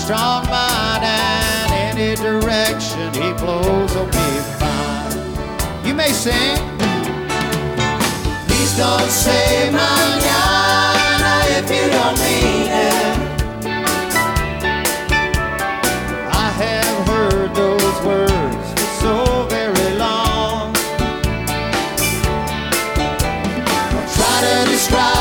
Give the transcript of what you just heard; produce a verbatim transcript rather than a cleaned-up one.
strong mind, and any direction he blows will be fine. You may sing. Please don't say mañana if you don't mean it. I have heard those words for so very long. Don't try to describe